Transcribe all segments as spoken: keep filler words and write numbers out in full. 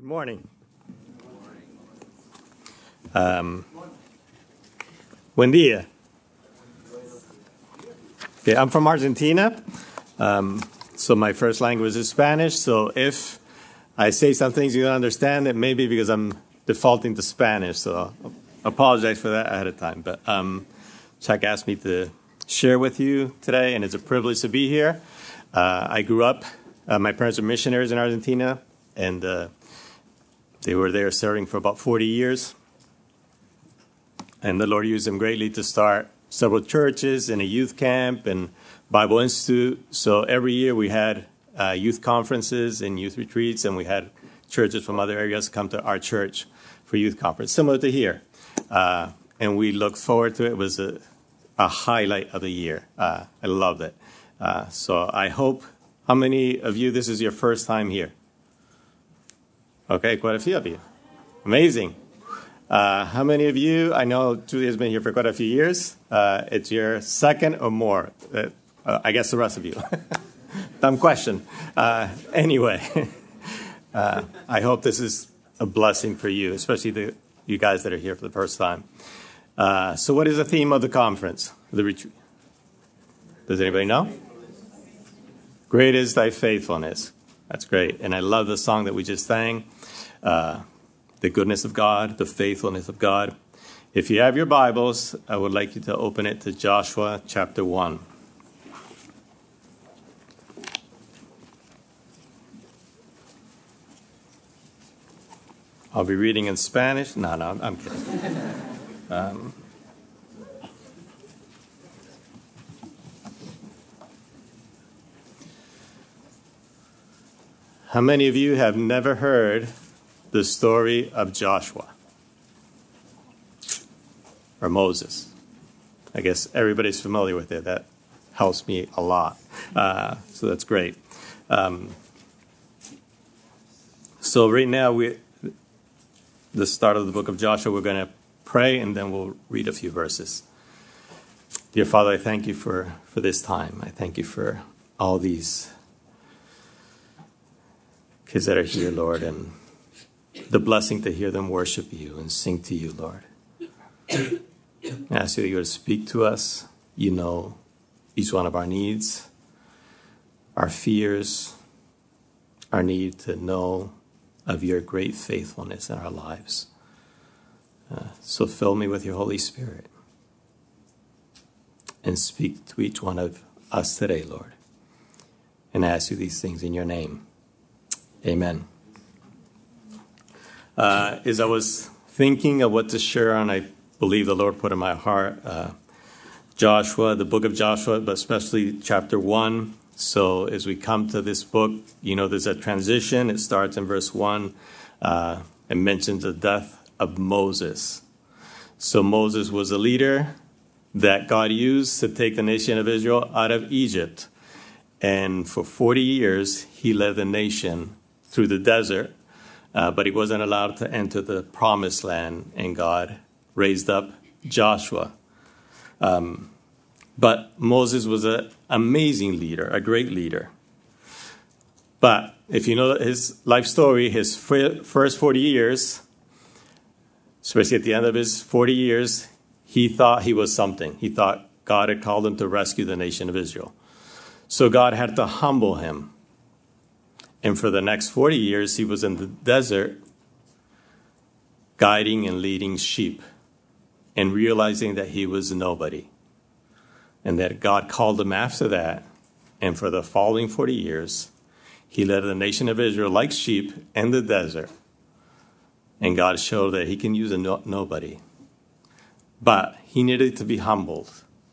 Good morning. Um, buen día. Okay, I'm from Argentina, um, so my first language is Spanish. So if I say some things you don't understand, it may be because I'm defaulting to Spanish. So I apologize for that ahead of time. But um, Chuck asked me to share with you today, and it's a privilege to be here. Uh, I grew up, uh, my parents are missionaries in Argentina, and uh, they were there serving for about forty years. And the Lord used them greatly to start several churches and a youth camp and Bible Institute. So every year we had uh, youth conferences and youth retreats, and we had churches from other areas come to our church for youth conference, similar to here. Uh, and we looked forward to it. It was a, a highlight of the year. Uh, I loved it. Uh, so I hope, how many of you, this is your first time here? Okay, quite a few of you. Amazing. Uh, how many of you, I know Julia's been here for quite a few years, uh, it's your second or more. Uh, uh, I guess the rest of you. Dumb question. Uh, anyway, uh, I hope this is a blessing for you, especially the, you guys that are here for the first time. Uh, so what is the theme of the conference, the retreat? Does anybody know? Great is thy faithfulness. That's great. And I love the song that we just sang. Uh, the goodness of God, the faithfulness of God. If you have your Bibles, I would like you to open it to Joshua chapter one. I'll be reading in Spanish. No, no, I'm kidding. Um, how many of you have never heard the story of Joshua or Moses? I guess everybody's familiar with it. That helps me a lot. Uh, so that's great. Um, so right now, we, the start of the book of Joshua, we're going to pray and then we'll read a few verses. Dear Father, I thank you for, for this time. I thank you for all these kids that are here, Lord, and the blessing to hear them worship you and sing to you, Lord. I ask you that you would speak to us. You know each one of our needs, our fears, our need to know of your great faithfulness in our lives. Uh, so fill me with your Holy Spirit and speak to each one of us today, Lord. And I ask you these things in your name. Amen. Uh, as I was thinking of what to share on, I believe the Lord put in my heart uh, Joshua, the book of Joshua, but especially chapter one. So as we come to this book, you know, there's a transition. It starts in verse one. Uh, it mentions the death of Moses. So Moses was a leader that God used to take the nation of Israel out of Egypt. And for forty years, he led the nation through the desert. Uh, but he wasn't allowed to enter the promised land, and God raised up Joshua. Um, but Moses was an amazing leader, a great leader. But if you know his life story, his first forty years, especially at the end of his forty years, he thought he was something. He thought God had called him to rescue the nation of Israel. So God had to humble him. And for the next forty years, he was in the desert guiding and leading sheep and realizing that he was nobody. And that God called him after that. And for the following forty years, he led the nation of Israel like sheep in the desert. And God showed that he can use a no- nobody. But he needed to be humbled.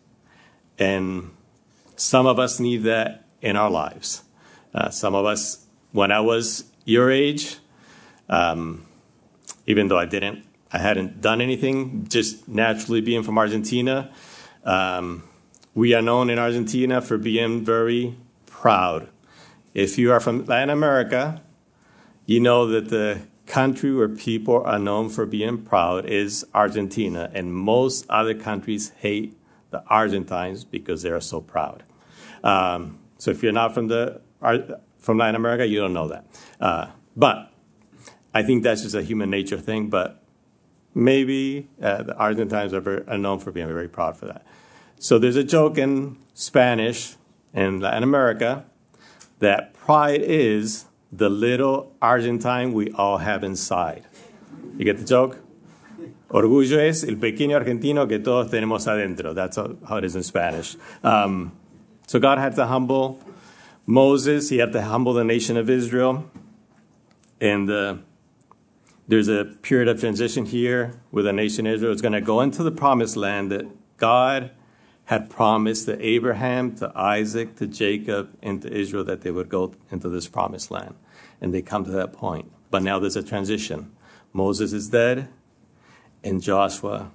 And some of us need that in our lives. Uh, some of us, when I was your age, um, even though I didn't, I hadn't done anything, just naturally being from Argentina, um, we are known in Argentina for being very proud. If you are from Latin America, you know that the country where people are known for being proud is Argentina, and most other countries hate the Argentines because they are so proud. Um, so if you're not from the from Latin America, you don't know that. Uh, but I think that's just a human nature thing, but maybe uh, the Argentines are, very, are known for being very proud for that. So there's a joke in Spanish in Latin America that pride is the little Argentine we all have inside. You get the joke? Orgullo es el pequeño argentino que todos tenemos adentro. That's how it is in Spanish. Um, so God had to humble Moses. He had to humble the nation of Israel. And uh, there's a period of transition here where the nation of Israel is going to go into the promised land that God had promised to Abraham, to Isaac, to Jacob, and to Israel that they would go into this promised land. And they come to that point. But now there's a transition. Moses is dead, and Joshua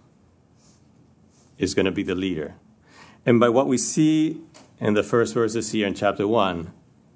is going to be the leader. And by what we see in the first verses here in chapter one,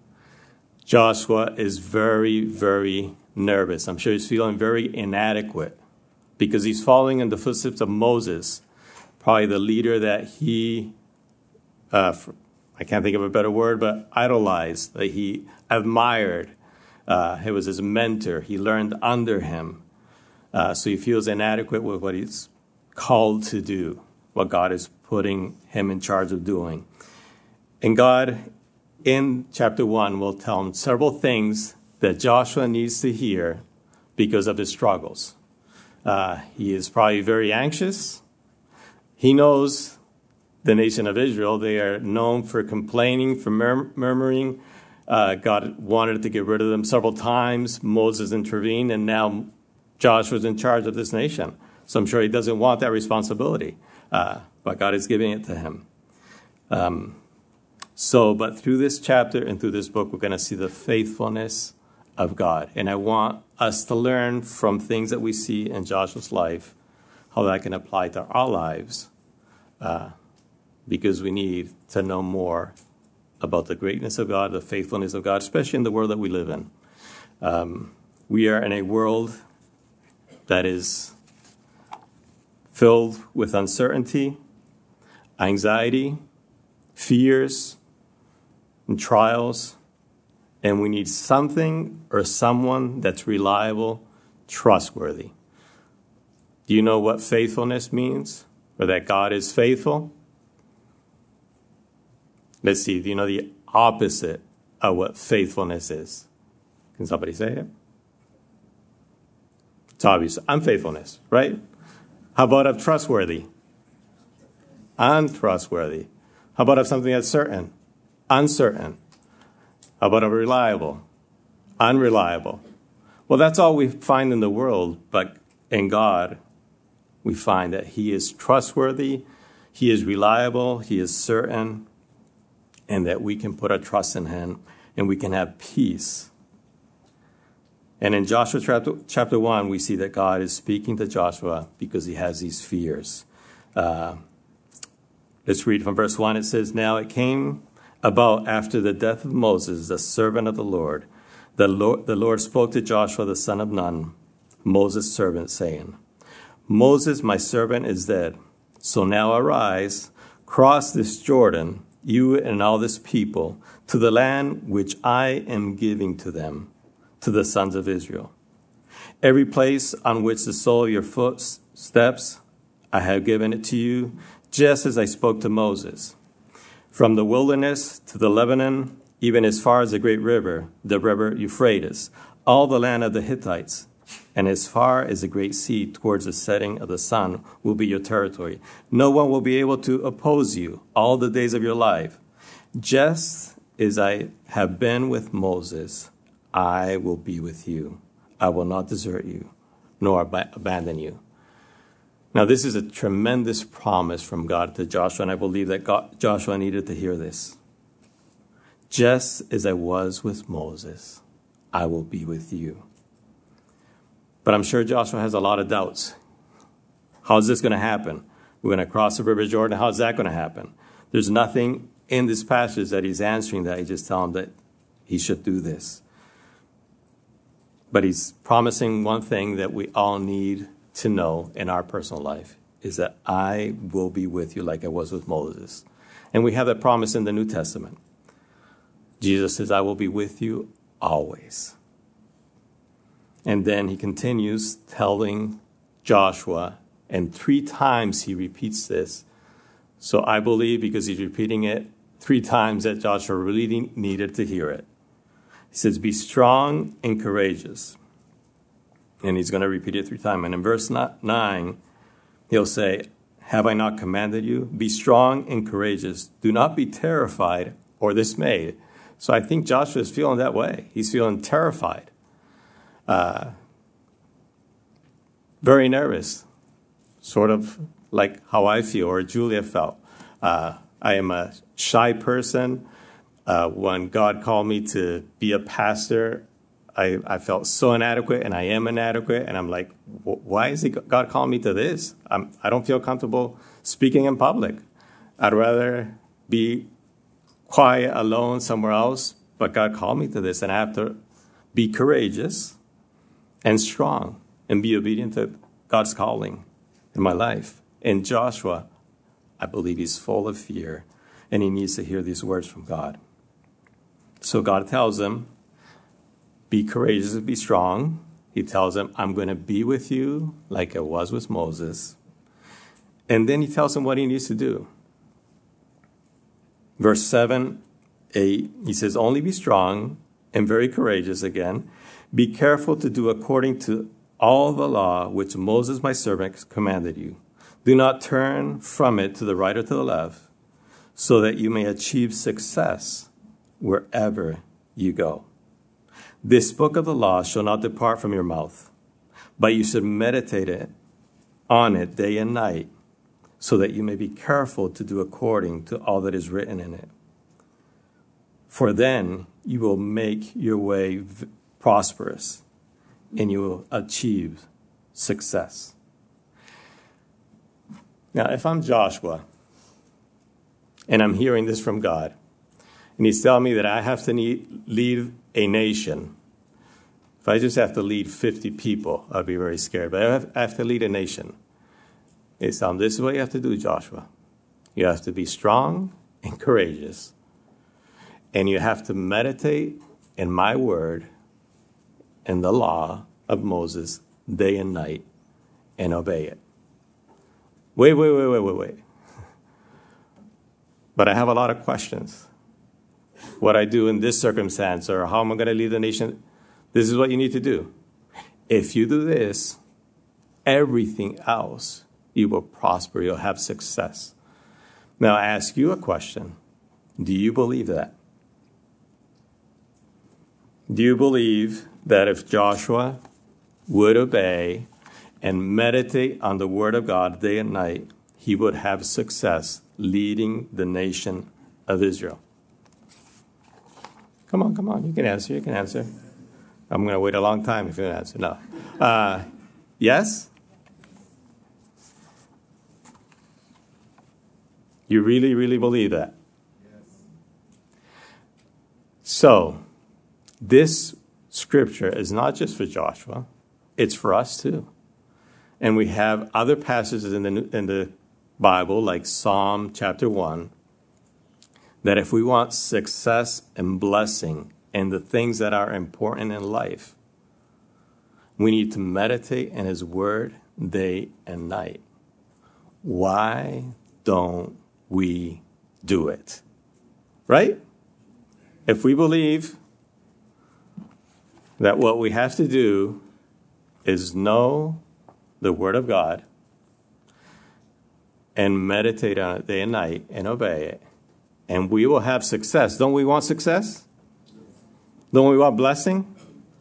Joshua is very, very nervous. I'm sure he's feeling very inadequate because he's following in the footsteps of Moses, probably the leader that he, uh, I can't think of a better word, but idolized, that he admired. Uh, he was his mentor. He learned under him. Uh, so he feels inadequate with what he's called to do, what God is putting him in charge of doing. And God, in chapter one, will tell him several things that Joshua needs to hear because of his struggles. Uh, he is probably very anxious. He knows the nation of Israel. They are known for complaining, for mur- murmuring. Uh, God wanted to get rid of them several times. Moses intervened, and now Joshua's in charge of this nation. So I'm sure he doesn't want that responsibility, uh, but God is giving it to him. Um, so, but through this chapter and through this book, we're going to see the faithfulness of God. And I want us to learn from things that we see in Joshua's life, how that can apply to our lives, uh, because we need to know more about the greatness of God, the faithfulness of God, especially in the world that we live in. Um, we are in a world that is filled with uncertainty, anxiety, fears, and trials, and we need something or someone that's reliable, trustworthy. Do you know what faithfulness means, or that God is faithful? Let's see, do you know the opposite of what faithfulness is? Can somebody say it? It's obvious. Unfaithfulness, right? How about of trustworthy? Untrustworthy. How about of something that's certain? Uncertain. How about of reliable? Unreliable. Well, that's all we find in the world, but in God, we find that he is trustworthy, he is reliable, he is certain, and that we can put our trust in him and we can have peace. And in Joshua chapter, chapter one, we see that God is speaking to Joshua because he has these fears. Uh, let's read from verse one. It says, "Now it came about after the death of Moses, the servant of the Lord, the Lord, the Lord spoke to Joshua, the son of Nun, Moses' servant, saying, Moses, my servant, is dead. So now arise, cross this Jordan, you and all this people, to the land which I am giving to them, to the sons of Israel. Every place on which the sole of your foot steps, I have given it to you, just as I spoke to Moses. From the wilderness to the Lebanon, even as far as the great river, the river Euphrates, all the land of the Hittites, and as far as the great sea towards the setting of the sun will be your territory. No one will be able to oppose you all the days of your life. Just as I have been with Moses, I will be with you. I will not desert you, nor ab- abandon you." Now, this is a tremendous promise from God to Joshua, and I believe that God, Joshua needed to hear this. Just as I was with Moses, I will be with you. But I'm sure Joshua has a lot of doubts. How's this going to happen? We're going to cross the river Jordan. How's that going to happen? There's nothing in this passage that he's answering that. He just tells him that he should do this. But he's promising one thing that we all need to know in our personal life, is that I will be with you like I was with Moses. And we have that promise in the New Testament. Jesus says, I will be with you always. And then he continues telling Joshua, and three times he repeats this. So I believe because he's repeating it three times that Joshua really needed to hear it. He says, be strong and courageous. And he's going to repeat it three times. And in verse nine, he'll say, have I not commanded you? Be strong and courageous. Do not be terrified or dismayed. So I think Joshua is feeling that way. He's feeling terrified. Uh, very nervous. Sort of like how I feel or Julia felt. Uh, I am a shy person. Uh, when God called me to be a pastor, I, I felt so inadequate, and I am inadequate. And I'm like, why is he, God calling me to this? I'm, I don't feel comfortable speaking in public. I'd rather be quiet, alone, somewhere else. But God called me to this, and I have to be courageous and strong and be obedient to God's calling in my life. And Joshua, I believe he's full of fear, and he needs to hear these words from God. So God tells him, be courageous and be strong. He tells him, I'm going to be with you like I was with Moses. And then he tells him what he needs to do. Verse seven, eight, he says, only be strong and very courageous again. Be careful to do according to all the law which Moses my servant commanded you. Do not turn from it to the right or to the left, so that you may achieve success wherever you go. This book of the law shall not depart from your mouth, but you should meditate it, on it day and night, so that you may be careful to do according to all that is written in it. For then you will make your way v- prosperous, and you will achieve success. Now, if I'm Joshua, and I'm hearing this from God, and he's telling me that I have to need, lead a nation. If I just have to lead fifty people, I'd be very scared. But I have, I have to lead a nation. He's telling me, this is what you have to do, Joshua. You have to be strong and courageous. And you have to meditate in my word and the law of Moses day and night and obey it. Wait, wait, wait, wait, wait, wait. But I have a lot of questions. What I do in this circumstance, or how am I going to lead the nation? This is what you need to do. If you do this, everything else, you will prosper. You'll have success. Now, I ask you a question. Do you believe that? Do you believe that if Joshua would obey and meditate on the word of God day and night, he would have success leading the nation of Israel? Come on, come on. You can answer. You can answer. I'm going to wait a long time if you answer. No. Uh, yes? You really, really believe that? Yes. So, this scripture is not just for Joshua. It's for us too. And we have other passages in the, in the Bible, like Psalm chapter one, that if we want success and blessing and the things that are important in life, we need to meditate in his word day and night. Why don't we do it? Right? If we believe that what we have to do is know the word of God and meditate on it day and night and obey it, and we will have success. Don't we want success? Don't we want blessing?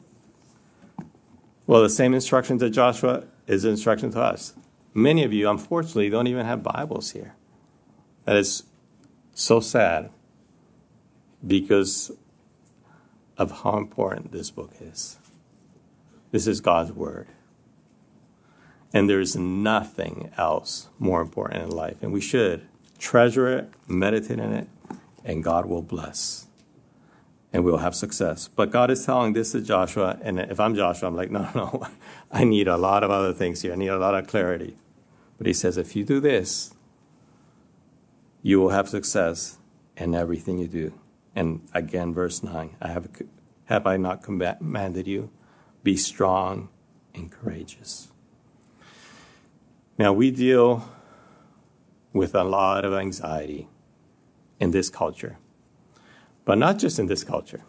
Well, the same instruction to Joshua is the instruction to us. Many of you, unfortunately, don't even have Bibles here. That is so sad because of how important this book is. This is God's word. And there is nothing else more important in life. And we should treasure it, meditate in it, and God will bless. And we will have success. But God is telling this to Joshua, and if I'm Joshua, I'm like, no, no, I need a lot of other things here. I need a lot of clarity. But he says, if you do this, you will have success in everything you do. And again, verse nine, I have, have I not commanded you? be strong and courageous. Now, we deal with a lot of anxiety in this culture, but not just in this culture.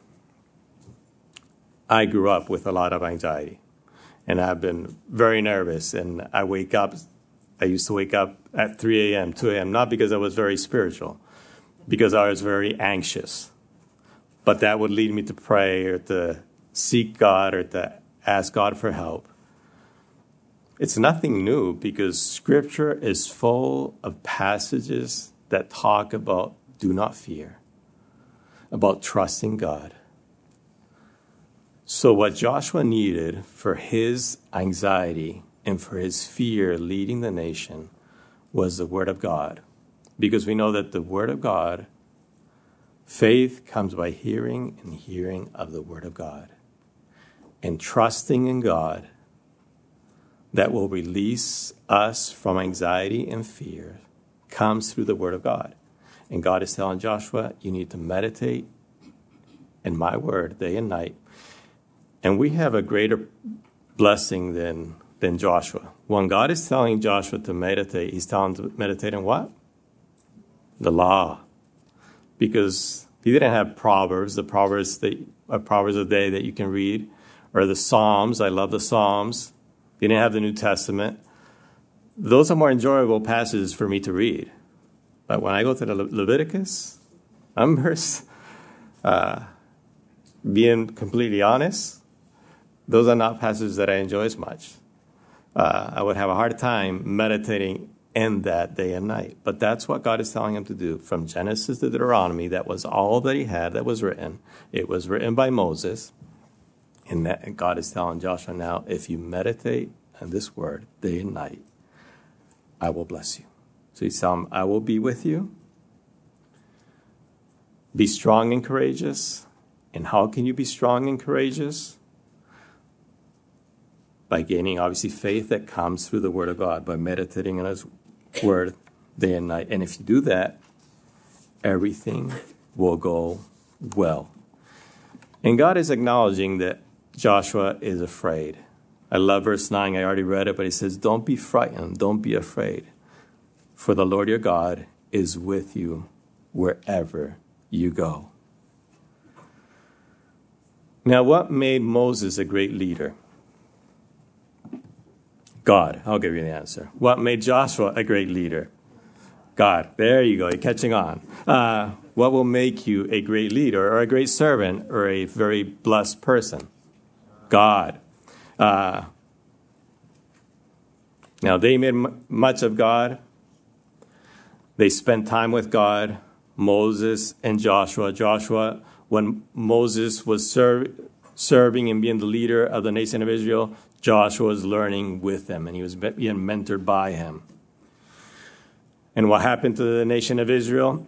I grew up with a lot of anxiety, and I've been very nervous, and I wake up, I used to wake up at three a.m., two a.m., not because I was very spiritual, because I was very anxious. But that would lead me to pray or to seek God or to ask God for help. It's nothing new because Scripture is full of passages that talk about do not fear, about trusting God. So what Joshua needed for his anxiety and for his fear leading the nation was the Word of God. Because we know that the Word of God, faith comes by hearing and hearing of the Word of God. And trusting in God that will release us from anxiety and fear comes through the Word of God. And God is telling Joshua, you need to meditate in my Word day and night. And we have a greater blessing than, than Joshua. When God is telling Joshua to meditate, he's telling him to meditate on what? The law. Because he didn't have Proverbs, the Proverbs, that, uh, Proverbs of the day that you can read, or the Psalms. I love the Psalms. He didn't have the New Testament. Those are more enjoyable passages for me to read. But when I go to the Le- Leviticus, Numbers, uh, being completely honest, those are not passages that I enjoy as much. Uh, I would have a hard time meditating in that day and night. But that's what God is telling him to do. From Genesis to Deuteronomy, that was all that he had that was written. It was written by Moses. And, that, and God is telling Joshua now, if you meditate on this word day and night, I will bless you. So he's telling him, I will be with you. Be strong and courageous. And how can you be strong and courageous? By gaining, obviously, faith that comes through the Word of God, by meditating on His Word day and night. And if you do that, everything will go well. And God is acknowledging that Joshua is afraid. I love verse nine. I already read it, but he says, don't be frightened. Don't be afraid. For the Lord your God is with you wherever you go. Now, what made Moses a great leader? God. I'll give you the answer. What made Joshua a great leader? God. There you go. You're catching on. Uh, what will make you a great leader or a great servant or a very blessed person? God. Uh, now, they made m- much of God. They spent time with God, Moses and Joshua. Joshua, when Moses was ser- serving and being the leader of the nation of Israel, Joshua was learning with them, and he was being mentored by him. And what happened to the nation of Israel?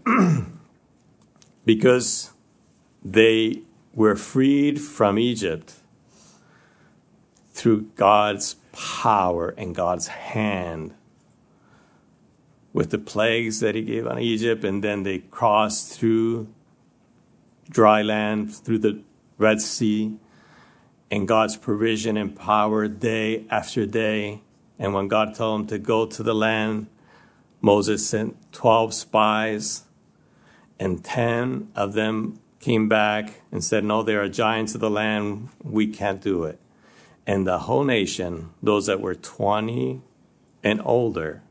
Because they were freed from Egypt through God's power and God's hand with the plagues that he gave on Egypt, and then they crossed through dry land, through the Red Sea, and God's provision and power day after day. And when God told him to go to the land, Moses sent twelve spies, and ten of them came back and said, no, there are giants of the land. We can't do it. And the whole nation, those that were twenty and older,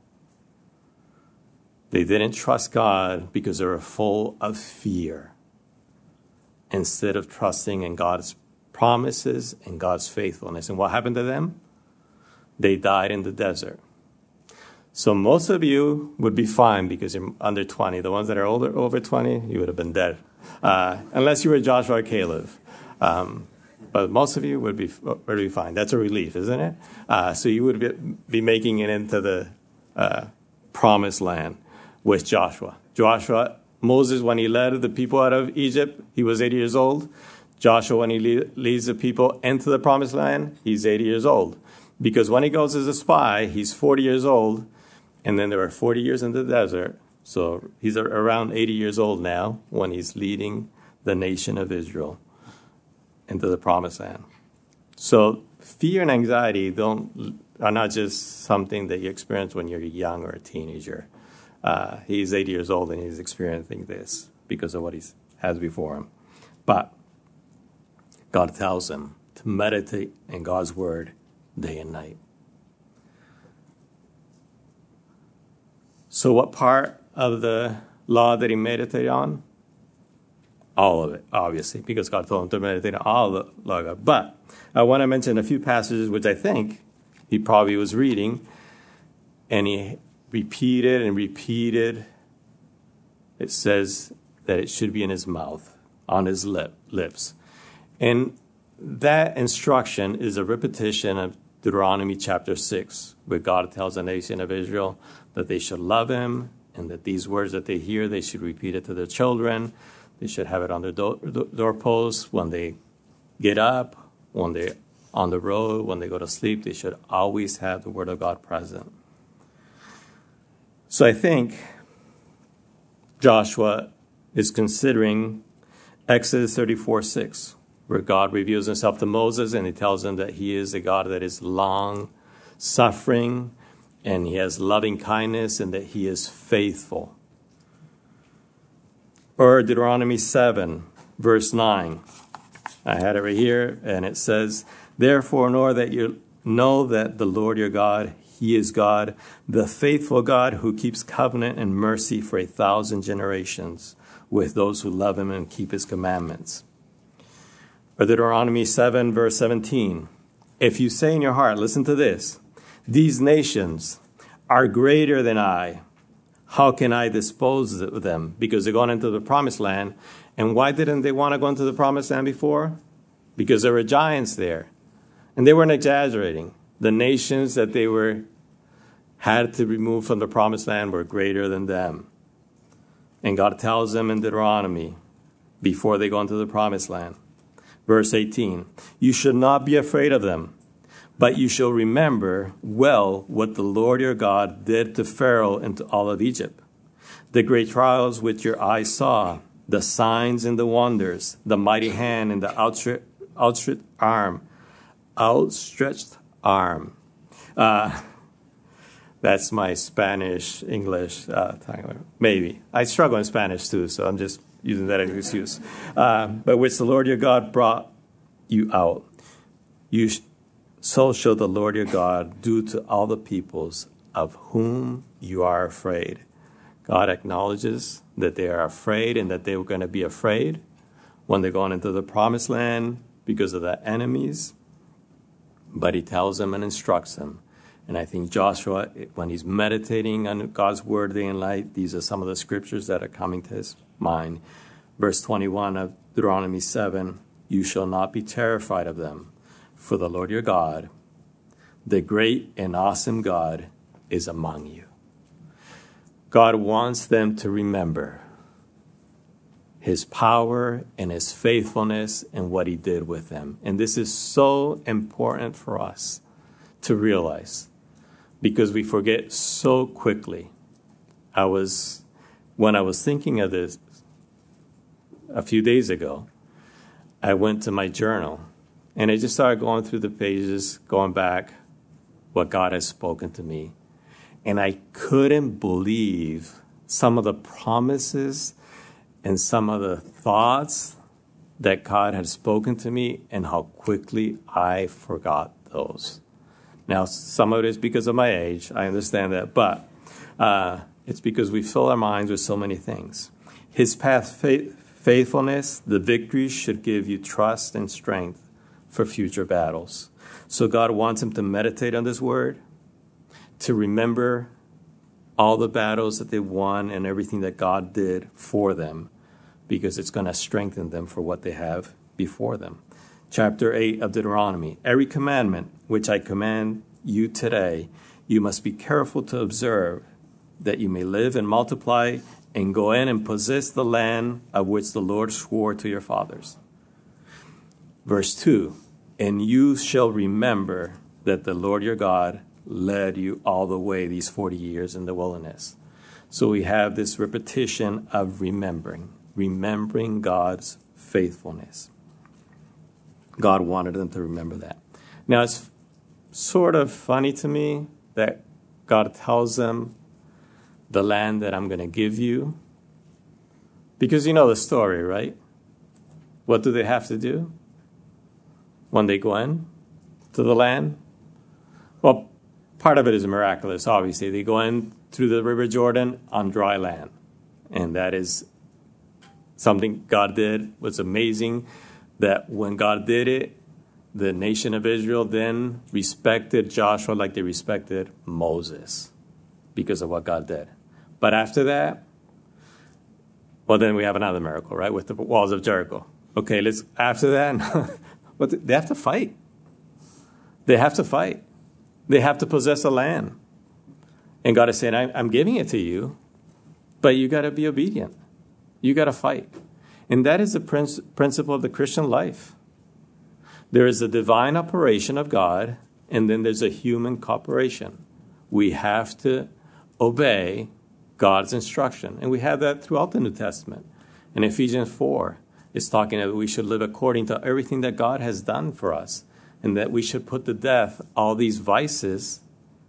they didn't trust God because they were full of fear instead of trusting in God's promises and God's faithfulness. And what happened to them? They died in the desert. So most of you would be fine because you're under twenty. The ones that are older, over twenty, you would have been dead. Uh, unless you were Joshua or Caleb. Um, but most of you would be, would be fine. That's a relief, isn't it? Uh, so you would be, be making it into the uh, promised land with Joshua. Joshua, Moses, when he led the people out of Egypt, he was eighty years old. Joshua, when he leads the people into the promised land, he's eighty years old. Because when he goes as a spy, he's forty years old. And then there were forty years in the desert. So he's around eighty years old now when he's leading the nation of Israel into the promised land. So fear and anxiety don't are not just something that you experience when you're young or a teenager. Uh, he's eighty years old and he's experiencing this because of what he has before him. But God tells him to meditate in God's word day and night. So what part of the law did he meditate on? All of it, obviously, because God told him to meditate on all the law of God. But I want to mention a few passages which I think he probably was reading, and he repeated and repeated. It says that it should be in his mouth, on his lip, lips. And that instruction is a repetition of Deuteronomy chapter six, where God tells the nation of Israel that they should love him, and that these words that they hear, they should repeat it to their children. They should have it on their door, doorposts when they get up, when they're on the road, when they go to sleep. They should always have the word of God present. So I think Joshua is considering Exodus thirty-four six, where God reveals himself to Moses and he tells him that he is a God that is long-suffering and he has loving kindness and that he is faithful. Or Deuteronomy seven, verse nine. I had it right here, and it says, therefore know that you know that the Lord your God, he is God, the faithful God who keeps covenant and mercy for a thousand generations with those who love him and keep his commandments. Or Deuteronomy seven, verse seventeen. If you say in your heart, listen to this, these nations are greater than I, how can I dispose of them? Because they're going into the promised land. And why didn't they want to go into the promised land before? Because there were giants there. And they weren't exaggerating. The nations that they were had to remove from the promised land were greater than them. And God tells them in Deuteronomy, before they go into the promised land, verse eighteen, you should not be afraid of them, but you shall remember well what the Lord your God did to Pharaoh and to all of Egypt, the great trials which your eyes saw, the signs and the wonders, the mighty hand and the outstretched, outstretched arm, outstretched arm. Uh, that's my Spanish, English, uh, maybe. I struggle in Spanish too, so I'm just using that as an excuse. Uh, but which the Lord your God brought you out. You sh- So shall the Lord your God do to all the peoples of whom you are afraid. God acknowledges that they are afraid and that they were going to be afraid when they're going into the promised land because of the enemies. But he tells them and instructs them. And I think Joshua, when he's meditating on God's word day and night, these are some of the scriptures that are coming to his mind. Verse twenty-one of Deuteronomy seven, you shall not be terrified of them. For the Lord your God, the great and awesome God, is among you. God wants them to remember his power and his faithfulness and what he did with them. And this is so important for us to realize because we forget so quickly. I was, when I was thinking of this a few days ago, I went to my journal. And I just started going through the pages, going back, what God has spoken to me. And I couldn't believe some of the promises and some of the thoughts that God had spoken to me and how quickly I forgot those. Now, some of it is because of my age. I understand that. But uh, it's because we fill our minds with so many things. His past faith, faithfulness, the victories should give you trust and strength for future battles. So God wants him to meditate on this word, to remember all the battles that they won and everything that God did for them, because it's going to strengthen them for what they have before them. Chapter eight of Deuteronomy, every commandment which I command you today, you must be careful to observe, that you may live and multiply and go in and possess the land of which the Lord swore to your fathers. Verse two, and you shall remember that the Lord your God led you all the way these forty years in the wilderness. So we have this repetition of remembering, remembering God's faithfulness. God wanted them to remember that. Now, it's sort of funny to me that God tells them the land that I'm going to give you. Because you know the story, right? What do they have to do when they go in to the land? Well, part of it is miraculous, obviously. They go in through the River Jordan on dry land. And that is something God did. Was amazing that when God did it, the nation of Israel then respected Joshua like they respected Moses because of what God did. But after that, well, then we have another miracle, right, with the walls of Jericho. Okay, let's after that, but they have to fight. They have to fight. They have to possess the land. And God is saying, I'm giving it to you, but you got to be obedient. You got to fight. And that is the princ- principle of the Christian life. There is a divine operation of God, and then there's a human cooperation. We have to obey God's instruction. And we have that throughout the New Testament. In Ephesians four, it's talking that we should live according to everything that God has done for us, and that we should put to death all these vices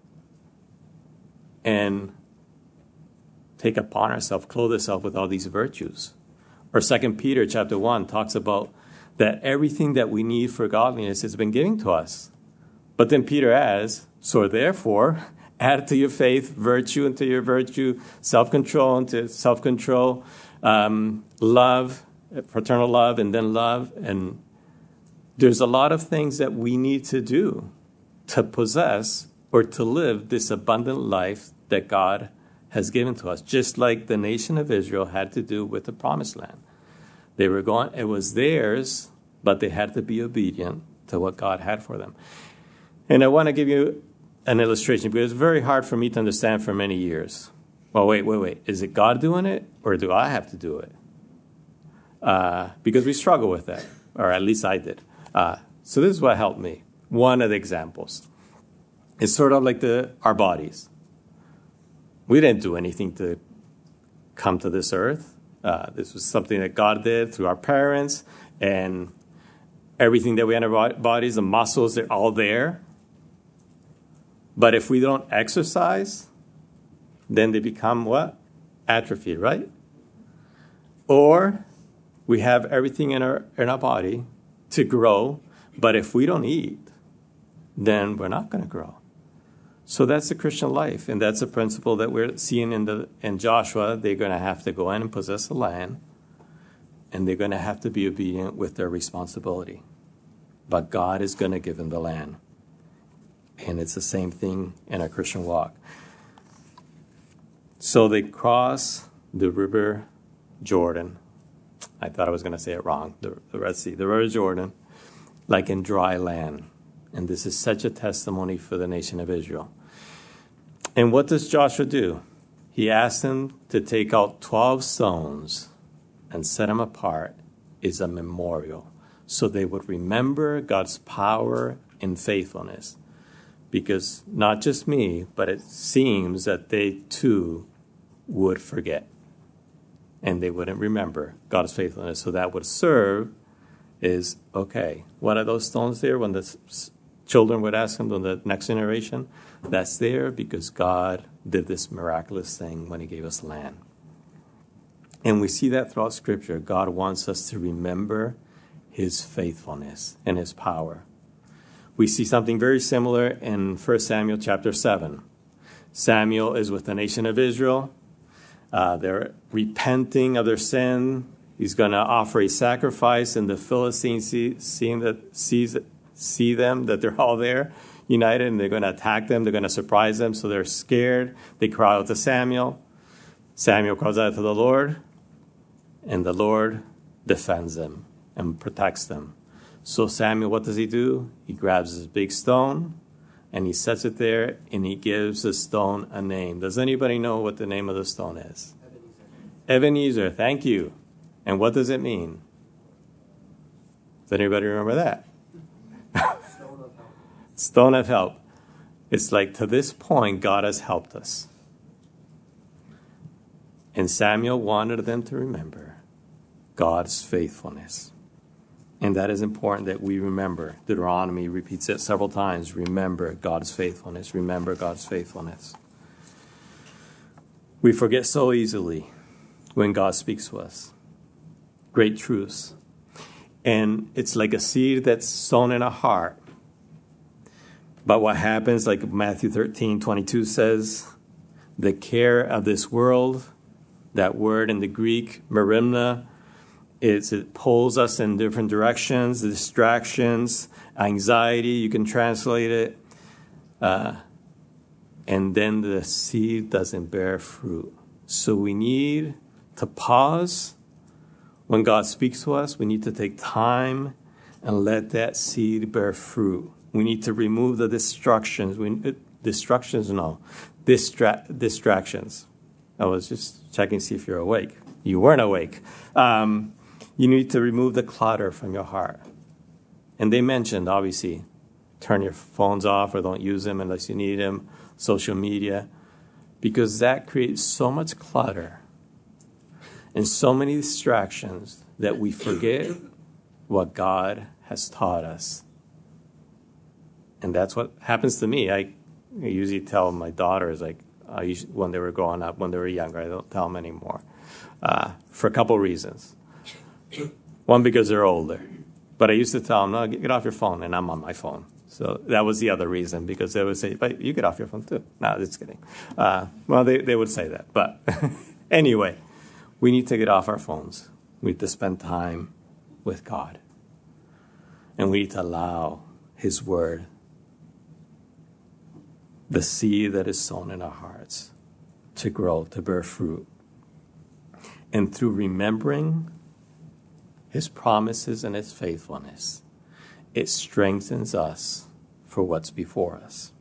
and take upon ourselves, clothe ourselves with all these virtues. Or Second Peter chapter one talks about that everything that we need for godliness has been given to us. But then Peter adds, so therefore, add to your faith virtue, and to your virtue self-control, and to self-control um, love, fraternal love, and then love. And there's a lot of things that we need to do to possess or to live this abundant life that God has given to us, just like the nation of Israel had to do with the promised land. They were going, it was theirs, but they had to be obedient to what God had for them. And I want to give you an illustration because it's very hard for me to understand for many years. Well, wait, wait, wait. Is it God doing it, or do I have to do it? Uh, because we struggle with that, or at least I did. Uh, so this is what helped me. One of the examples. It's sort of like the our bodies. We didn't do anything to come to this earth. Uh, this was something that God did through our parents, and everything that we have in our bodies, the muscles, they're all there. But if we don't exercise, then they become what? Atrophy, right? Or we have everything in our in our body to grow, but if we don't eat, then we're not going to grow. So that's the Christian life, and that's a principle that we're seeing in the in Joshua. They're going to have to go in and possess the land, and they're going to have to be obedient with their responsibility. But God is going to give them the land. And it's the same thing in our Christian walk. So they cross the river Jordan. I thought I was going to say it wrong. The, the Red Sea, the river Jordan, like in dry land. And this is such a testimony for the nation of Israel. And what does Joshua do? He asks them to take out twelve stones and set them apart as a memorial, so they would remember God's power and faithfulness. Because not just me, but it seems that they too would forget. And they wouldn't remember God's faithfulness. So that would serve is, okay, what are those stones there? When the s- children would ask them, to the next generation, that's there because God did this miraculous thing when he gave us land. And we see that throughout Scripture. God wants us to remember his faithfulness and his power. We see something very similar in First Samuel chapter seven. Samuel is with the nation of Israel. Uh, they're repenting of their sin. He's going to offer a sacrifice, and the Philistines see, seeing that, sees, see them, that they're all there, united, and they're going to attack them. They're going to surprise them, so they're scared. They cry out to Samuel. Samuel cries out to the Lord, and the Lord defends them and protects them. So Samuel, what does he do? He grabs his big stone, and he sets it there, and he gives the stone a name. Does anybody know what the name of the stone is? Ebenezer. Ebenezer, thank you. And what does it mean? Does anybody remember that? Stone of help. Stone of help. It's like, to this point, God has helped us. And Samuel wanted them to remember God's faithfulness. And that is important that we remember. Deuteronomy repeats it several times. Remember God's faithfulness. Remember God's faithfulness. We forget so easily when God speaks to us. Great truths. And it's like a seed that's sown in a heart. But what happens, like Matthew thirteen twenty-two says, the care of this world, that word in the Greek, merimna, It's, it pulls us in different directions, distractions, anxiety, you can translate it. Uh, and then the seed doesn't bear fruit. So we need to pause when God speaks to us. We need to take time and let that seed bear fruit. We need to remove the distractions. We, distractions, no, distra- distractions. I was just checking to see if you're awake. You weren't awake. Um, You need to remove the clutter from your heart. And they mentioned, obviously, turn your phones off or don't use them unless you need them, social media, because that creates so much clutter and so many distractions that we forget what God has taught us. And that's what happens to me. I, I usually tell my daughters, like, I usually, when they were growing up, when they were younger, I don't tell them anymore, uh, for a couple reasons. One, because they're older. But I used to tell them, no, get off your phone, and I'm on my phone. So that was the other reason, because they would say, but you get off your phone too. No, just kidding. Uh, well, they, they would say that. But anyway, we need to get off our phones. We need to spend time with God. And we need to allow His Word, the seed that is sown in our hearts, to grow, to bear fruit. And through remembering His promises and His faithfulness, it strengthens us for what's before us.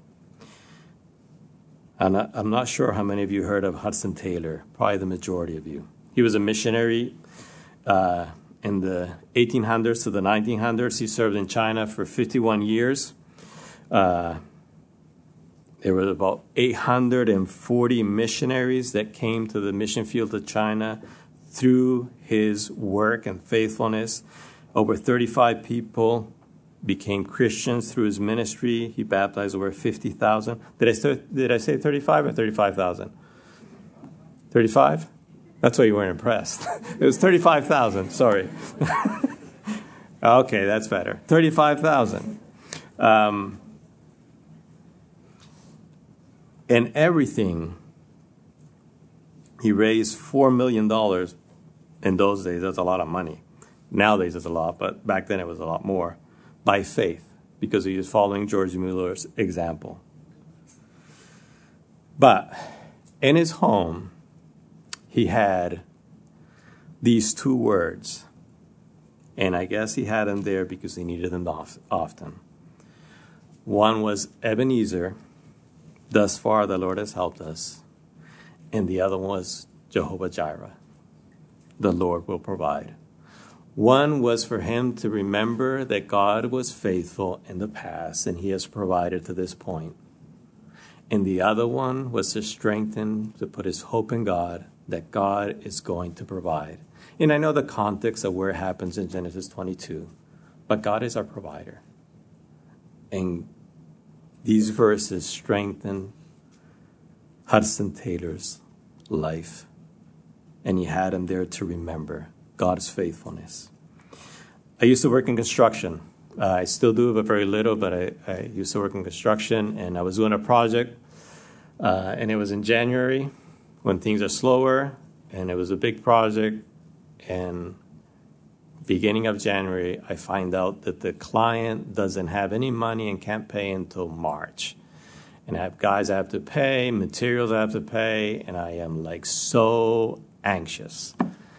I'm not, I'm not sure how many of you heard of Hudson Taylor, probably the majority of you. He was a missionary uh, in the eighteen hundreds to the nineteen hundreds. He served in China for fifty-one years. Uh, there were about eight hundred forty missionaries that came to the mission field of China through his work and faithfulness. Over thirty-five people became Christians through his ministry. He baptized over fifty thousand. Did I say, did I say thirty-five or thirty-five thousand? thirty-five? That's why you weren't impressed. It was thirty-five thousand, sorry. Okay, that's better. thirty-five thousand. Um, and everything, he raised four million dollars. In those days, that's a lot of money. Nowadays, it's a lot, but back then it was a lot more. By faith, because he was following George Mueller's example. But in his home, he had these two words. And I guess he had them there because he needed them often. One was Ebenezer, thus far the Lord has helped us. And the other one was Jehovah Jireh, the Lord will provide. One was for him to remember that God was faithful in the past and He has provided to this point. And the other one was to strengthen, to put his hope in God, that God is going to provide. And I know the context of where it happens in Genesis twenty-two, but God is our provider. And these verses strengthen Hudson Taylor's life. And he had him there to remember God's faithfulness. I used to work in construction. Uh, I still do, but very little, but I, I used to work in construction, and I was doing a project, uh, and it was in January when things are slower, and it was a big project, and beginning of January, I find out that the client doesn't have any money and can't pay until March. And I have guys I have to pay, materials I have to pay, and I am like so anxious.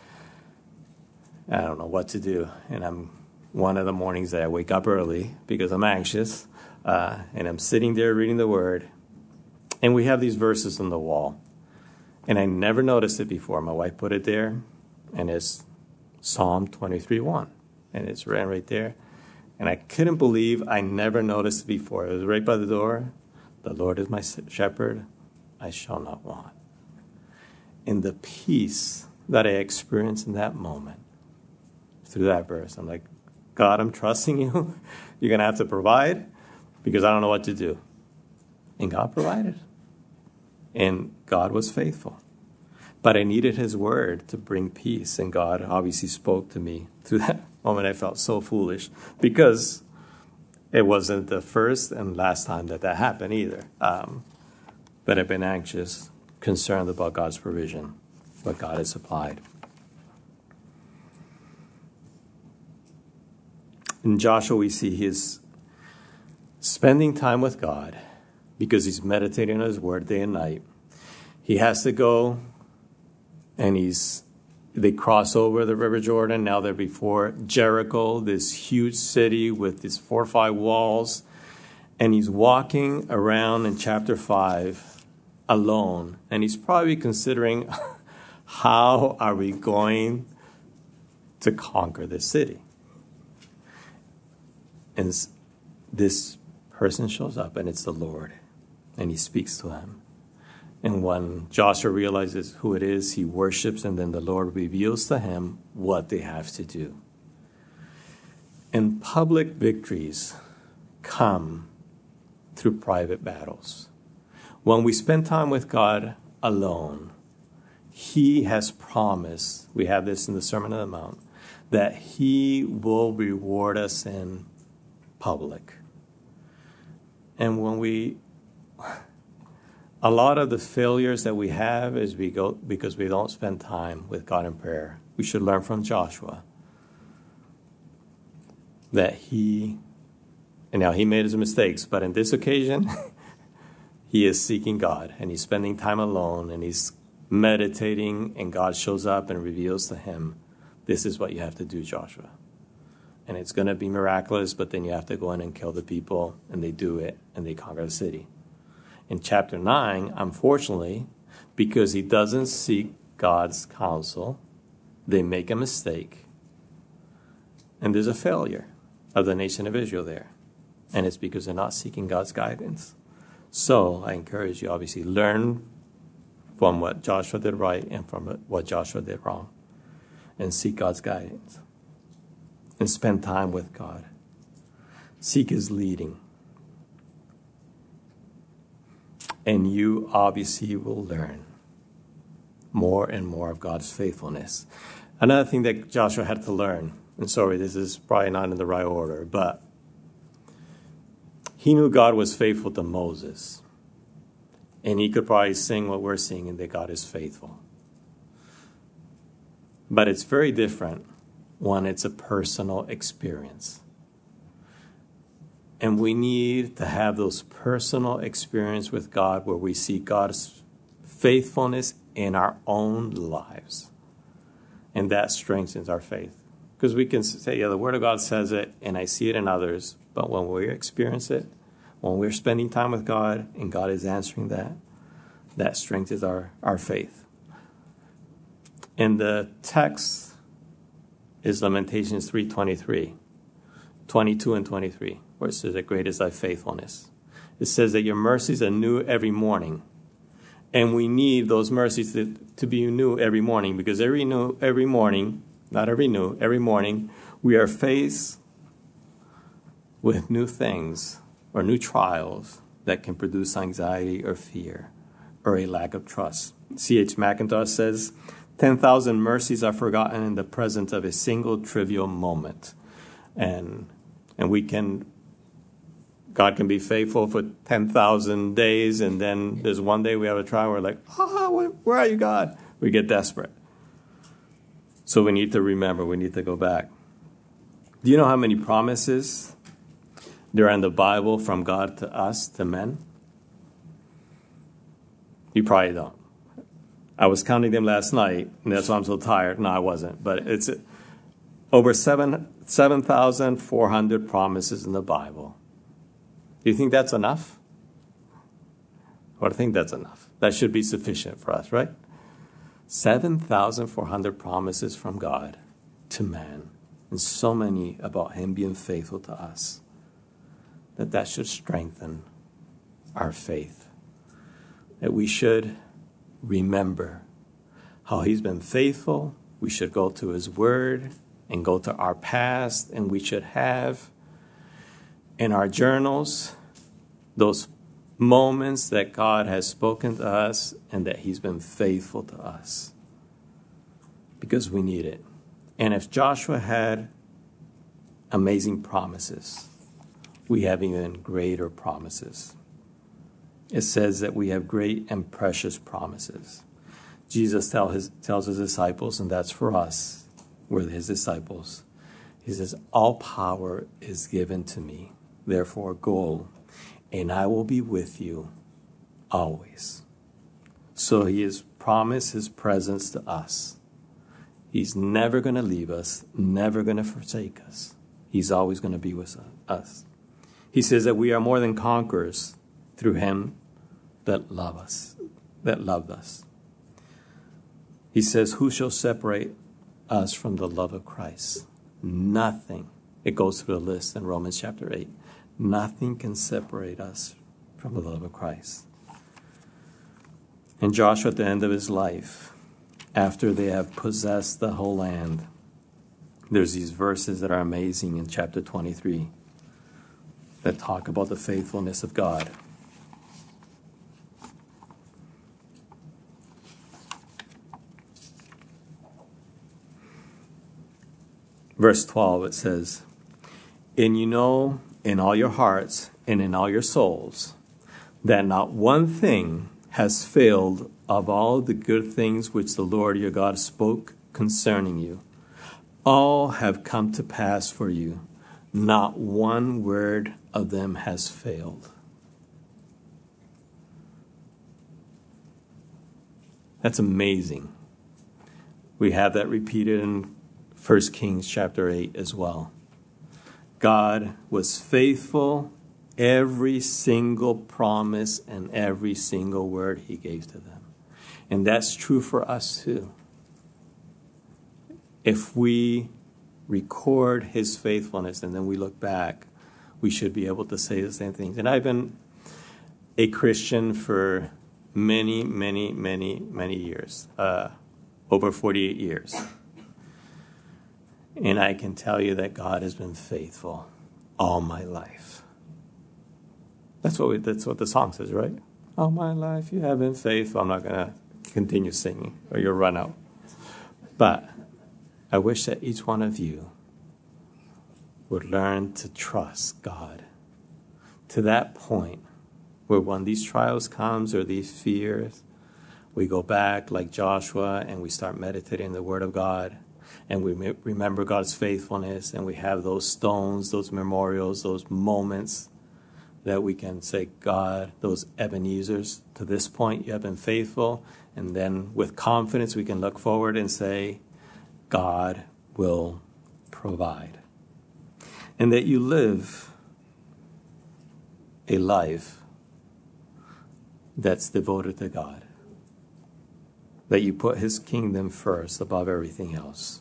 I don't know what to do. And I'm one of the mornings that I wake up early because I'm anxious. Uh, and I'm sitting there reading the Word. And we have these verses on the wall. And I never noticed it before. My wife put it there. And it's Psalm twenty-three one. And it's written right there. And I couldn't believe I never noticed it before. It was right by the door. The Lord is my shepherd. I shall not want. And the peace that I experienced in that moment, through that verse, I'm like, God, I'm trusting you. You're going to have to provide because I don't know what to do. And God provided. And God was faithful. But I needed his word to bring peace. And God obviously spoke to me through that moment. I felt so foolish because it wasn't the first and last time that that happened either. Um, but I've been anxious, concerned about God's provision, what God has supplied. In Joshua, we see he is spending time with God because he's meditating on his word day and night. He has to go, and he's they cross over the River Jordan. Now they're before Jericho, this huge city with these fortified walls. And he's walking around in chapter five alone. And he's probably considering, how are we going to conquer this city? And this person shows up, and it's the Lord. And he speaks to him. And when Joshua realizes who it is, he worships, and then the Lord reveals to him what they have to do. And public victories come through private battles. When we spend time with God alone, he has promised, we have this in the Sermon on the Mount, that he will reward us in public. And when we... A lot of the failures that we have is we go because we don't spend time with God in prayer. We should learn from Joshua that he, and now he made his mistakes, but in this occasion, he is seeking God, and he's spending time alone, and he's meditating, and God shows up and reveals to him, this is what you have to do, Joshua. And it's going to be miraculous, but then you have to go in and kill the people, and they do it, and they conquer the city. In chapter nine, unfortunately, because he doesn't seek God's counsel, they make a mistake. And there's a failure of the nation of Israel there. And it's because they're not seeking God's guidance. So I encourage you, obviously, learn from what Joshua did right and from what Joshua did wrong. And seek God's guidance. And spend time with God. Seek his leading. And you obviously will learn more and more of God's faithfulness. Another thing that Joshua had to learn, and sorry, this is probably not in the right order, but he knew God was faithful to Moses. And he could probably sing what we're singing, that God is faithful. But it's very different when it's a personal experience. And we need to have those personal experiences with God where we see God's faithfulness in our own lives. And that strengthens our faith. Because we can say, yeah, the Word of God says it, and I see it in others. But when we experience it, when we're spending time with God, and God is answering that, that strengthens our, our faith. And the text is Lamentations three twenty-three, twenty-two and twenty-three. Where it says that great is thy faithfulness. It says that your mercies are new every morning. And we need those mercies to, to be new every morning, because every new every morning, not every new, every morning, we are faced with new things or new trials that can produce anxiety or fear or a lack of trust. C H Mackintosh says, ten thousand mercies are forgotten in the presence of a single trivial moment. And and we can God can be faithful for ten thousand days, and then there's one day we have a trial, we're like, ah, oh, where are you, God? We get desperate. So we need to remember, we need to go back. Do you know how many promises there are in the Bible from God to us, to men? You probably don't. I was counting them last night, and that's why I'm so tired. No, I wasn't. But it's over seven seven thousand four hundred promises in the Bible. Do you think that's enough? Well, I think that's enough. That should be sufficient for us, right? seven thousand four hundred promises from God to man, and so many about him being faithful to us, that that should strengthen our faith. That we should remember how he's been faithful. We should go to his word and go to our past, and we should have in our journals those moments that God has spoken to us and that he's been faithful to us, because we need it. And if Joshua had amazing promises, we have even greater promises. It says that we have great and precious promises. Jesus tell his, tells his disciples, and that's for us, we're his disciples. He says, all power is given to me. Therefore, go, and I will be with you always. So he has promised his presence to us. He's never going to leave us, never going to forsake us. He's always going to be with us. He says that we are more than conquerors through him that love us, that loved us. He says, who shall separate us from the love of Christ? Nothing. It goes through the list in Romans chapter eight. Nothing can separate us from the love of Christ. And Joshua, at the end of his life, after they have possessed the whole land, there's these verses that are amazing in chapter twenty-three that talk about the faithfulness of God. Verse twelve, it says, and you know in all your hearts and in all your souls that not one thing has failed of all the good things which the Lord your God spoke concerning you. All have come to pass for you. Not one word of them has failed. That's amazing. We have that repeated in First Kings chapter eight as well. God was faithful every single promise and every single word he gave to them. And that's true for us too. If we record his faithfulness and then we look back, we should be able to say the same things. And I've been a Christian for many, many, many, many years, uh, over forty-eight years. And I can tell you that God has been faithful all my life. That's what we, that's what the song says, right? All my life you have been faithful. I'm not going to continue singing or you'll run out. But I wish that each one of you would learn to trust God to that point where when these trials comes or these fears, we go back like Joshua and we start meditating the Word of God. And we remember God's faithfulness, and we have those stones, those memorials, those moments that we can say, God, those Ebenezers, to this point you have been faithful. And then with confidence we can look forward and say, God will provide. And that you live a life that's devoted to God. That you put his kingdom first above everything else.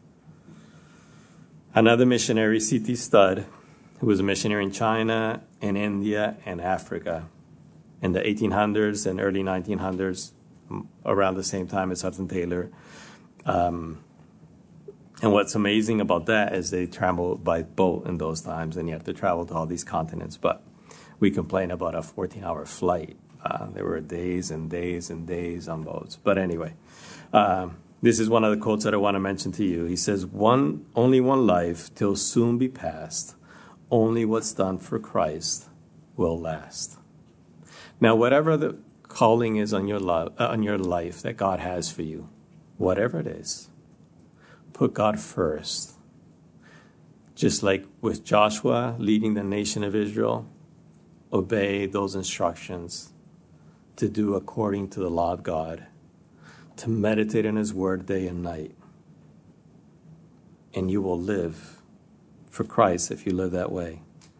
Another missionary, C T Studd, who was a missionary in China and India and Africa in the eighteen hundreds and early nineteen hundreds, around the same time as Hudson Taylor. Um, and what's amazing about that is they traveled by boat in those times, and you have to travel to all these continents. But we complain about a fourteen-hour flight. Uh, there were days and days and days on boats. But anyway, um, this is one of the quotes that I want to mention to you. He says, "One, only one life till soon be past. Only what's done for Christ will last." Now, whatever the calling is on your, lo- uh, on your life that God has for you, whatever it is, put God first. Just like with Joshua leading the nation of Israel, obey those instructions to do according to the law of God, to meditate on his word day and night. And you will live for Christ if you live that way.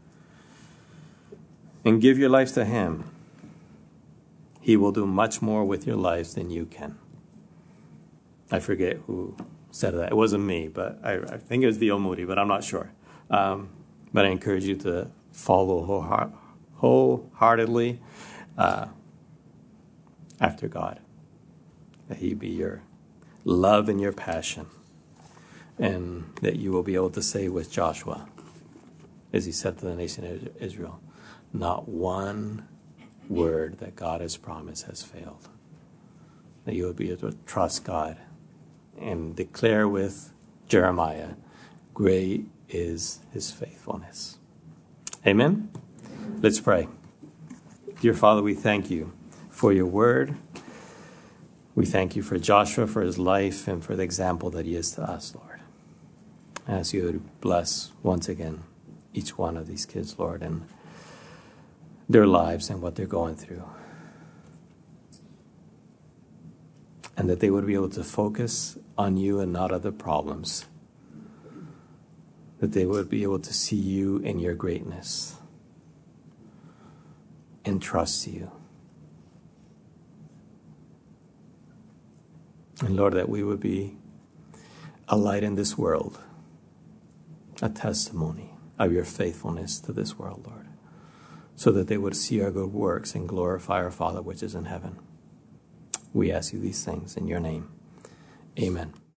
And give your life to him. He will do much more with your lives than you can. I forget who said that. It wasn't me, but I, I think it was D L Moody, but I'm not sure. Um, but I encourage you to follow wholeheart, wholeheartedly uh, after God. That he be your love and your passion. and that you will be able to say with Joshua, as he said to the nation of Israel, not one word that God has promised has failed. That you will be able to trust God and declare with Jeremiah, great is his faithfulness. Amen? Let's pray. Dear Father, we thank you for your word. We thank you for Joshua, for his life, and for the example that he is to us, Lord. I ask you to bless once again each one of these kids, Lord, and their lives and what they're going through. And that they would be able to focus on you and not other problems. That they would be able to see you in your greatness and trust you. And Lord, that we would be a light in this world, a testimony of your faithfulness to this world, Lord, so that they would see our good works and glorify our Father which is in heaven. We ask you these things in your name. Amen.